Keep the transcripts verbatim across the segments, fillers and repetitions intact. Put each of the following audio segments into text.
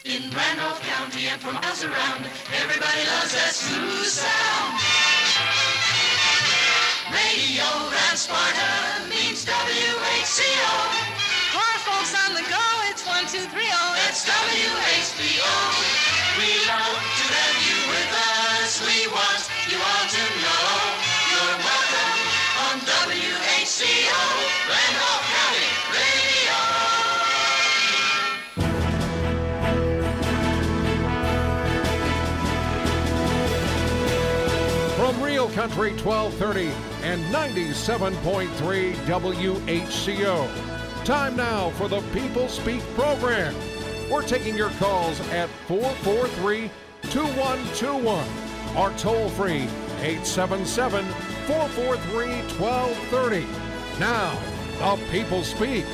In Randolph County and for miles around, everybody loves that smooth sound. Radio Grand Sparta means W H C O. For folks on the go, it's one, two, three, oh. It's W H C O. We love to have you with us. We want you all to know you're welcome on W H C O, Randolph County Radio. From Real Country twelve thirty and ninety-seven point three W H C O. Time now for the People Speak program. We're taking your calls at four four three, two one two one or toll free eight seven seven, four four three, one two three zero. Now, the People Speak.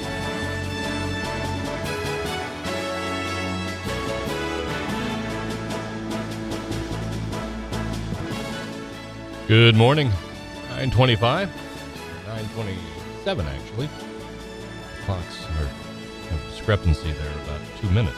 Good morning. nine twenty-five, nine twenty-seven actually. Clocks are have a discrepancy there about two minutes.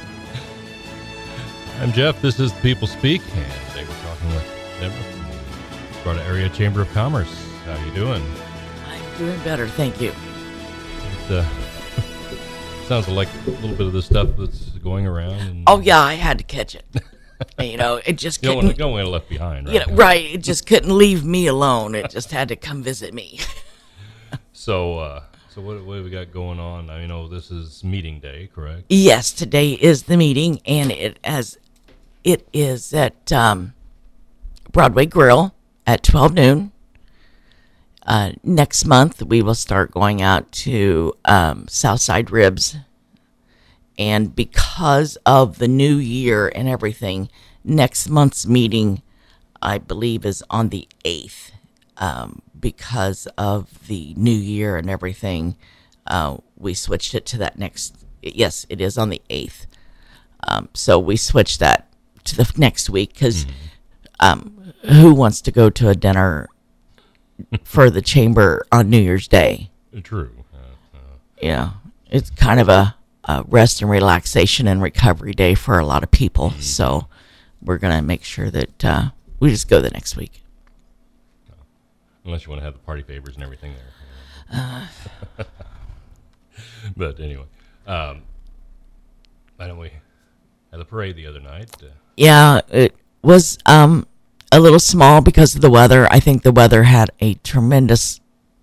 I'm Jeff. This is the People Speak, and today we're talking with Deborah from the Sparta Area Chamber of Commerce. How you doing? I'm doing better, thank you. It uh, sounds like a little bit of the stuff that's going around. And Oh yeah, I had to catch it. You know, it just you don't couldn't. want to go in left behind, right? You know, right. It just couldn't leave me alone. It just had to come visit me. So, uh, so what, what have we got going on? I know this is meeting day, correct? Yes, today is the meeting, and it as it is at um, Broadway Grill at twelve noon. Uh, next month, we will start going out to um, Southside Ribs. And because of the new year and everything, next month's meeting, I believe, is on the eighth. Um, because of the new year and everything, uh, we switched it to that next. Yes, it is on the eighth. Um, so we switched that to the next week because mm-hmm. um, who wants to go to a dinner for the chamber on New Year's Day? True. Uh, uh. Yeah, it's kind of a. Uh, rest and relaxation and recovery day for a lot of people. Mm-hmm. So we're going to make sure that uh, we just go the next week. No. Unless you want to have the party favors and everything there. Uh. But anyway, um, I know we had a parade the other night. Uh, yeah, it was um, a little small because of the weather. I think the weather had a tremendous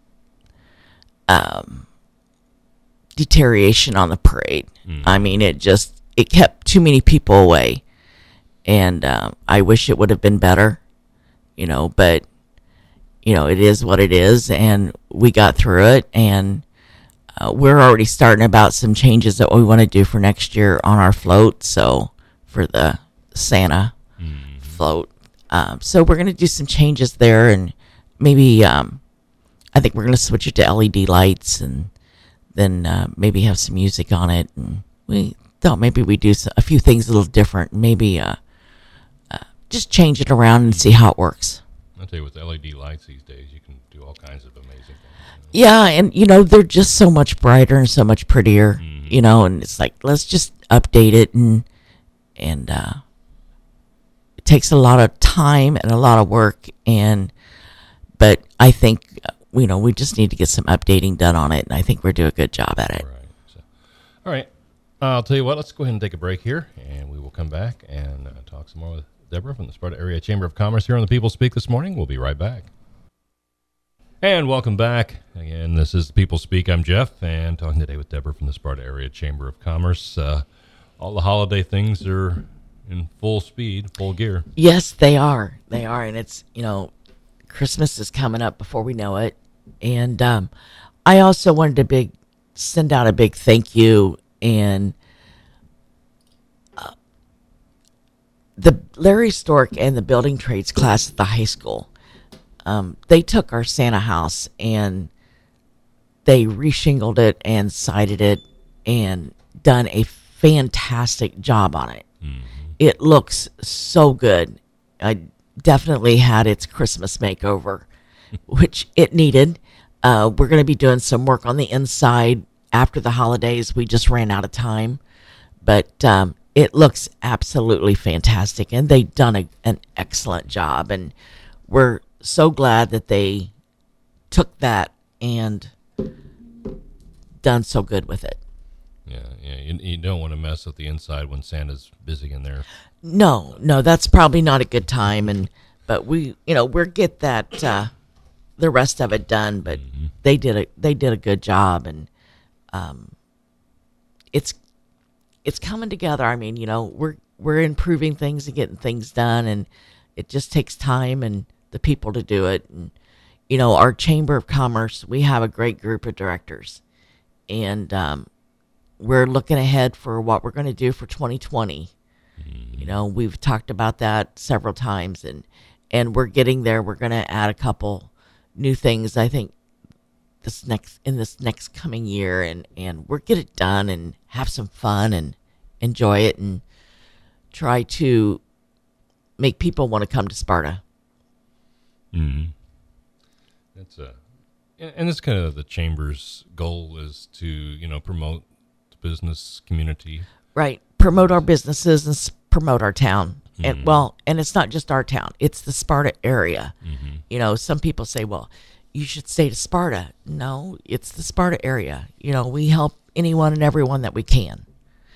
um deterioration on the parade. Mm. I mean, it just, it kept too many people away. And uh, I wish it would have been better, you know, but, you know, it is what it is. And we got through it. And uh, we're already starting about some changes that we want to do for next year on our float. So for the Santa mm. float. Um, so we're going to do some changes there. And maybe, um, I think we're going to switch it to L E D lights and then uh, maybe have some music on it. And we thought maybe we do a few things a little different. Maybe uh, uh, just change it around and see how it works. I'll tell you, with L E D lights these days, you can do all kinds of amazing things. You know? Yeah, and, you know, they're just so much brighter and so much prettier, mm-hmm. you know, and it's like, let's just update it. And, and uh, it takes a lot of time and a lot of work. And but I think... you know, we just need to get some updating done on it, and I think we're doing a good job at it. Right. So, all right. I'll tell you what, let's go ahead and take a break here, and we will come back and uh, talk some more with Deborah from the Sparta Area Chamber of Commerce here on the People Speak this morning. We'll be right back. And welcome back. Again, this is People Speak. I'm Jeff, and talking today with Deborah from the Sparta Area Chamber of Commerce. Uh, all the holiday things are in full speed, full gear. Yes, they are. They are, and it's, you know, Christmas is coming up before we know it. And um, I also wanted to big send out a big thank you. And uh, the Larry Stork and the building trades class at the high school, um, they took our Santa house and they reshingled it and sided it and done a fantastic job on it. Mm-hmm. It looks so good. I definitely had its Christmas makeover, which it needed. Uh, we're going to be doing some work on the inside after the holidays. We just ran out of time. But um, it looks absolutely fantastic, and they've done a, an excellent job. And we're so glad that they took that and done so good with it. Yeah, yeah. You, you don't want to mess with the inside when Santa's busy in there. No, no, that's probably not a good time. And but we, you know, we'll get that uh, the rest of it done. But mm-hmm. they did a they did a good job, and um, it's it's coming together. I mean, you know, we're we're improving things and getting things done, and it just takes time and the people to do it. And you know, our Chamber of Commerce, we have a great group of directors, and um, we're looking ahead for what we're going to do for twenty twenty. Mm-hmm. You know, we've talked about that several times, and and we're getting there. We're going to add a couple new things, I think, this next in this next coming year, and and we'll get it done and have some fun and enjoy it and try to make people want to come to Sparta. Mm-hmm. That's a, and it's kind of the chamber's goal is to, you know, promote the business community. Right. Promote our businesses and s- promote our town. Mm-hmm. And well, and it's not just our town, it's the Sparta area. Mm-hmm. You know, some people say, well, you should stay to Sparta. No, it's the Sparta area. You know, we help anyone and everyone that we can.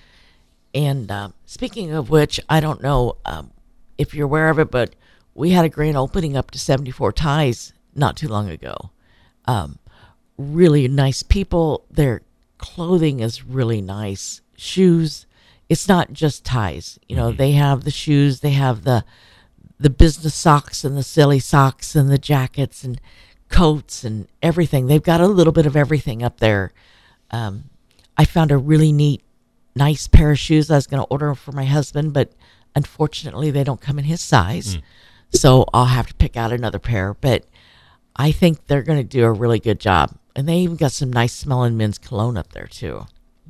And uh, speaking of which, I don't know um, if you're aware of it, but we had a grand opening up to seventy-four Ties not too long ago. Um, really nice people. Their clothing is really nice. Shoes. It's not just ties. You know, mm-hmm. they have the shoes. They have the the business socks and the silly socks and the jackets and coats and everything. They've got a little bit of everything up there. Um, I found a really neat, nice pair of shoes I was going to order for my husband, but unfortunately they don't come in his size. Mm. So I'll have to pick out another pair. But I think they're going to do a really good job. And they even got some nice smelling men's cologne up there too.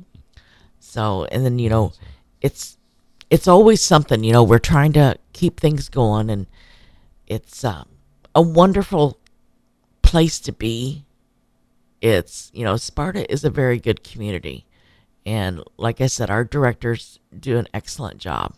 So, and then, you know, it's it's always something, you know, we're trying to keep things going, and it's uh, a wonderful place to be. It's, you know, Sparta is a very good community. And like I said, our directors do an excellent job.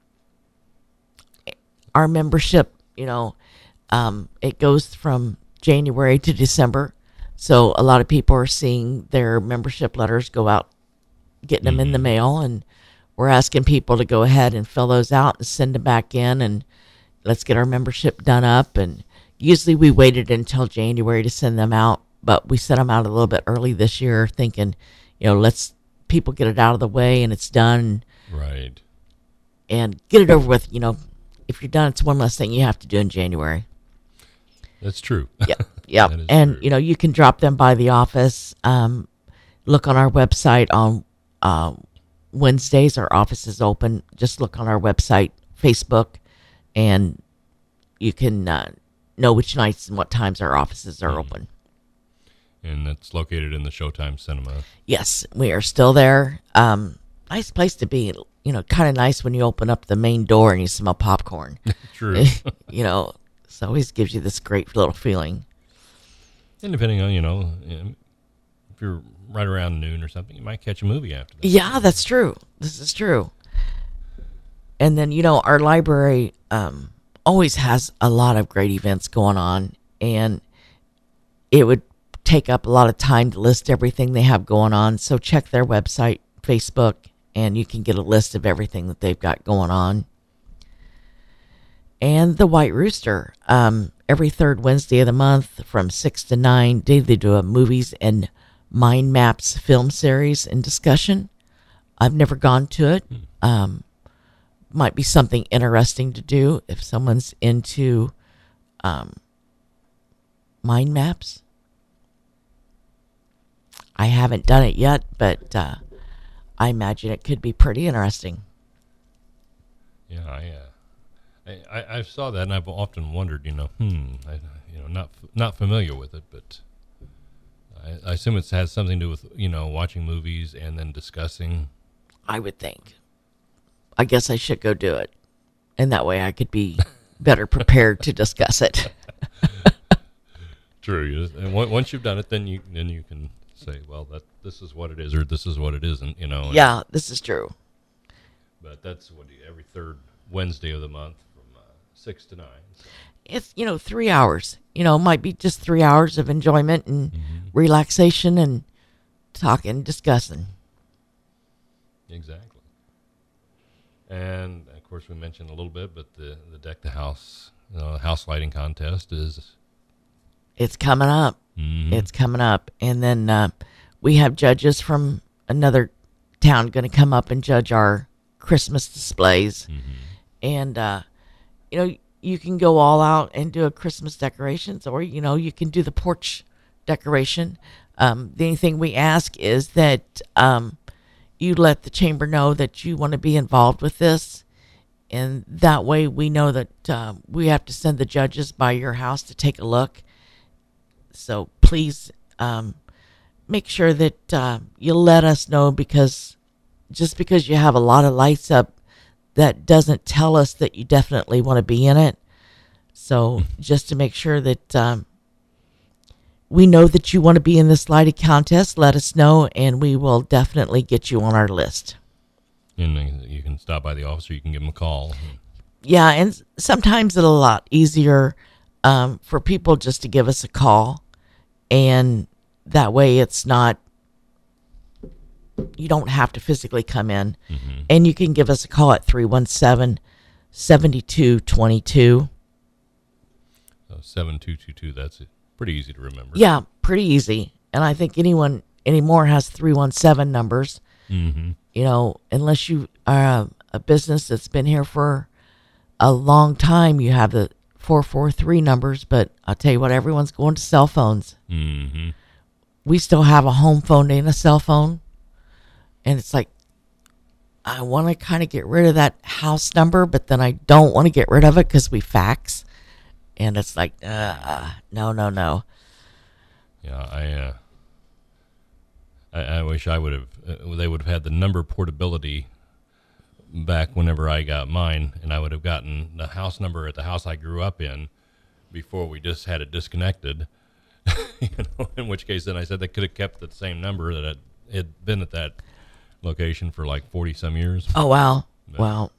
Our membership, you know, um, it goes from January to December. So a lot of people are seeing their membership letters go out, getting them in the mail, and we're asking people to go ahead and fill those out and send them back in, and let's get our membership done up. And usually we waited until January to send them out, but we sent them out a little bit early this year, thinking, you know, let's people get it out of the way and it's done. Right. And get it over with. You know, if you're done, it's one less thing you have to do in January. That's true. Yep. Yep. And, true. You know, you can drop them by the office. Um, look on our website on uh, Wednesdays. Our office is open. Just look on our website, Facebook, and you can uh, know which nights and what times our offices are mm-hmm. open. And that's located in the Showtime Cinema. Yes, we are still there. Um, nice place to be. You know, kind of nice when you open up the main door and you smell popcorn. True. You know, it always gives you this great little feeling. And depending on, you know, if you're right around noon or something, you might catch a movie after that. Yeah, that's true. This is true. And then, you know, our library um, always has a lot of great events going on, and it would take up a lot of time to list everything they have going on. So check their website, Facebook, and you can get a list of everything that they've got going on. And the White Rooster, um, every third Wednesday of the month from six to nine, they, they do a movies and mind maps film series and discussion. I've never gone to it. Um, might be something interesting to do if someone's into um, mind maps. I haven't done it yet, but uh, I imagine it could be pretty interesting. Yeah, I, uh, I, I, I saw that, and I've often wondered, you know, hmm, I, you know, not not familiar with it, but I, I assume it has something to do with, you know, watching movies and then discussing. I would think. I guess I should go do it, and that way I could be better prepared to discuss it. True. You just, and once you've done it, then you then you can say, well, that this is what it is, or this is what it isn't, you know. Yeah, this is true. But But that's what every third Wednesday of the month from uh, six to nine. So. It's, you know, three hours. You know, it might be just three hours of enjoyment and mm-hmm. relaxation and talking, discussing. Exactly. And, of course, we mentioned a little bit, but the, the Deck the House, you know, house lighting contest is... It's coming up. Mm-hmm. It's coming up. And then uh, we have judges from another town going to come up and judge our Christmas displays. Mm-hmm. And, uh, you know, you can go all out and do a Christmas decorations, or, you know, you can do the porch decoration. Um, the only thing we ask is that um, you let the chamber know that you want to be involved with this. And that way we know that uh, we have to send the judges by your house to take a look. So please um, make sure that uh, you let us know, because just because you have a lot of lights up, that doesn't tell us that you definitely want to be in it. So just to make sure that um, we know that you want to be in this lighting contest, let us know, and we will definitely get you on our list. And you can stop by the office, or you can give them a call. Yeah, and sometimes it's a lot easier um, for people just to give us a call, and that way it's not, you don't have to physically come in. Mm-hmm. And you can give us a call at three one seven, seven two two two. So seven two two two, that's pretty easy to remember. Yeah, pretty easy. And I think anyone anymore has three one seven numbers. Mm-hmm. You know, unless you are a business that's been here for a long time, you have the four four three numbers. But I'll tell you what, everyone's going to cell phones. Mm-hmm. We still have a home phone and a cell phone. And it's like, I want to kind of get rid of that house number, but then I don't want to get rid of it because we fax. And it's like, uh, no, no, no. Yeah, I... Uh... I, I wish I would have, uh, they would have had the number portability back whenever I got mine, and I would have gotten the house number at the house I grew up in before we just had it disconnected. You know, in which case then I said they could have kept the same number that had, had been at that location for like forty some years. Oh, wow. But, wow.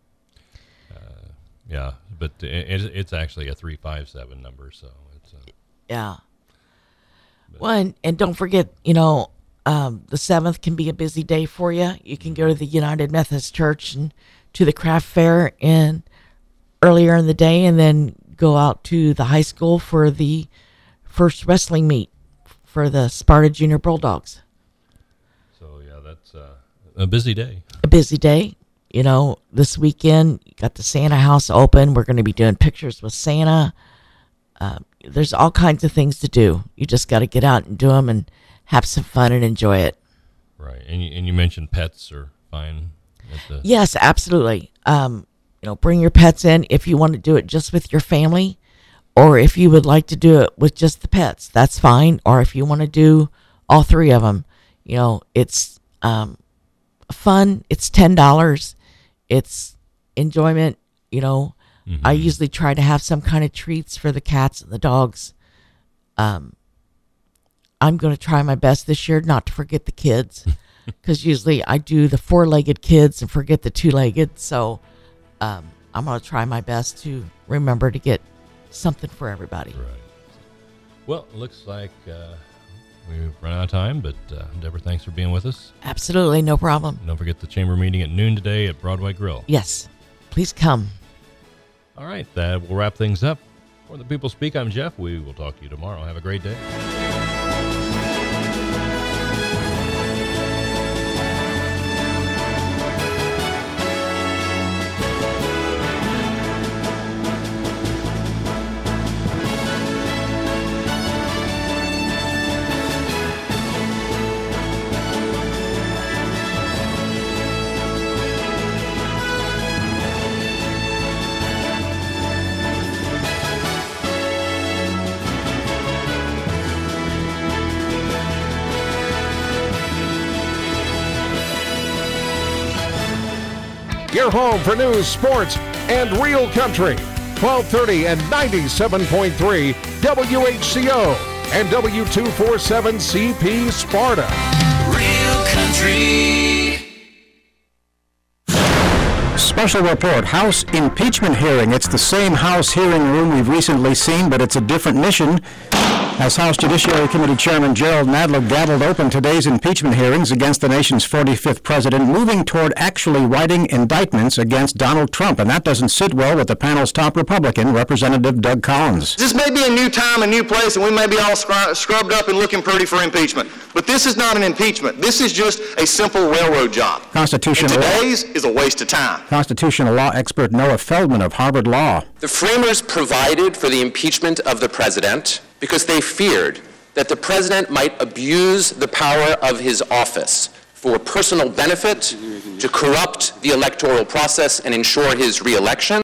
Uh, yeah, but it, it's actually a three five seven number, so it's... Uh, yeah. But, well, and, and don't forget, you know, Um, the seventh can be a busy day for you. You can go to the United Methodist Church and to the craft fair and earlier in the day, and then go out to the high school for the first wrestling meet for the Sparta Junior Bulldogs. So yeah, that's uh, a busy day. A busy day. You know, this weekend you got the Santa house open. We're going to be doing pictures with Santa. Uh, there's all kinds of things to do. You just got to get out and do them and have some fun and enjoy it. Right. And you, and you mentioned pets are fine. At the... Yes, absolutely. Um, you know, bring your pets in if you want to do it just with your family, or if you would like to do it with just the pets, that's fine. Or if you want to do all three of them, you know, it's um, fun. It's ten dollars. It's enjoyment. You know, mm-hmm. I usually try to have some kind of treats for the cats and the dogs. Um, I'm going to try my best this year not to forget the kids, because usually I do the four-legged kids and forget the two-legged. So um, I'm going to try my best to remember to get something for everybody. Right. Well, it looks like uh, we've run out of time, but uh, Deborah, thanks for being with us. Absolutely, no problem. Don't forget the chamber meeting at noon today at Broadway Grill. Yes, please come. All right, that will wrap things up. For the People Speak, I'm Jeff. We will talk to you tomorrow. Have a great day. Your home for news, sports, and real country. twelve thirty and ninety-seven point three W H C O and W two forty-seven C P Sparta. Real country. Special report, House impeachment hearing. It's the same House hearing room we've recently seen, but it's a different mission. As House Judiciary Committee Chairman Gerald Nadler gavelled open today's impeachment hearings against the nation's forty-fifth president, moving toward actually writing indictments against Donald Trump. And that doesn't sit well with the panel's top Republican, Representative Doug Collins. This may be a new time, a new place, and we may be all scr- scrubbed up and looking pretty for impeachment. But this is not an impeachment. This is just a simple railroad job. Constitutional and today's is a waste of time. Constitutional law expert Noah Feldman of Harvard Law. The framers provided for the impeachment of the president because they feared that the president might abuse the power of his office for personal benefit, to corrupt the electoral process and ensure his re-election.